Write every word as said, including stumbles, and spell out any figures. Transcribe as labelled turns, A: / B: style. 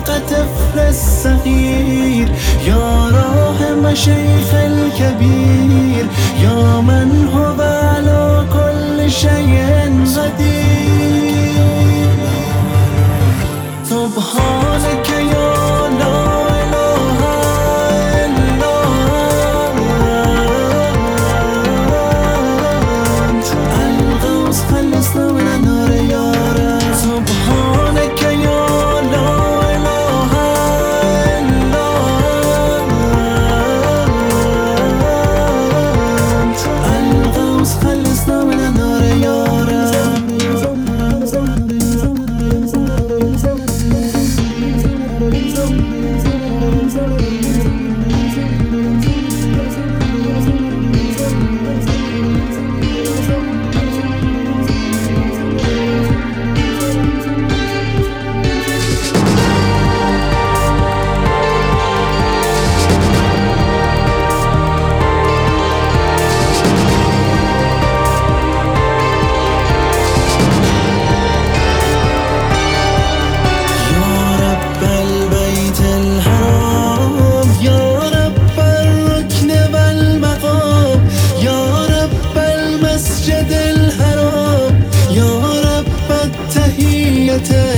A: طفل الصغير، يا راحم شيخ الكبير، يا من هو على كل شيء قدير. سبحانك يا لا إله إلا أنت، الغوث خلصنا من النار يا رب. سبحانك يا لا إله إلا أنت، الغوث خلصنا من النار يا رب. الحرام يا رب التحية